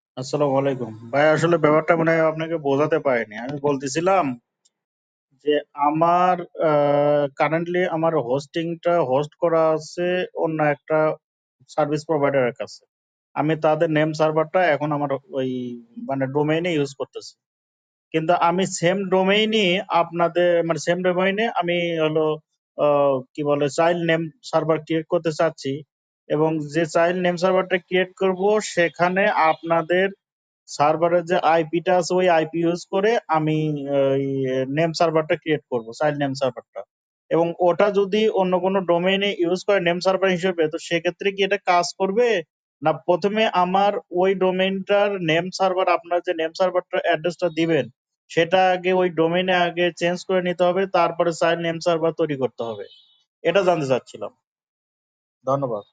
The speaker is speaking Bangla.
আসসালামু আলাইকুম ভাই। আসলে ব্যাপারটা মনে হয় আপনাকে বোঝাতে পারিনি। আমি বলতেছিলাম যে আমার কারেন্টলি আমার হোস্টিংটা হোস্ট করা আছে অন্য একটা সার্ভিস প্রোভাইডারের কাছে। আমি তাদের নেম সার্ভারটা এখন আমার ওই মানে ডোমেইনে ইউজ করতেছি, কিন্তু আমি সেম ডোমেইনই আপনাদের মানে সেম ডোমেইনে আমি হলো কি বলে চাইল্ড নেম সার্ভার ক্রিয়েট করতে চাচ্ছি, এবং যে চাইল্ড নেম সার্ভারটা ক্রিয়েট করব সেখানে আপনাদের সার্ভারের যে আইপিটা আছে ওই আইপি ইউজ করে আমি ওই নেম সার্ভারটা ক্রিয়েট করব, চাইল্ড নেম সার্ভারটা। এবং ওটা যদি অন্য কোনো ডোমেইনে ইউজ করে নেম সার্ভার হিসেবে, তো সেক্ষেত্রে কি এটা কাজ করবে, না প্রথমে আমার ওই ডোমেইনটার নেম সার্ভার, আপনার যে নেম সার্ভারটা অ্যাড্রেসটা দিবেন সেটা আগে ওই ডোমেইনে আগে চেঞ্জ করে নিতে হবে, তারপরে চাইল্ড নেম সার্ভার তৈরি করতে হবে? এটা জানতে চাচ্ছিলাম। ধন্যবাদ।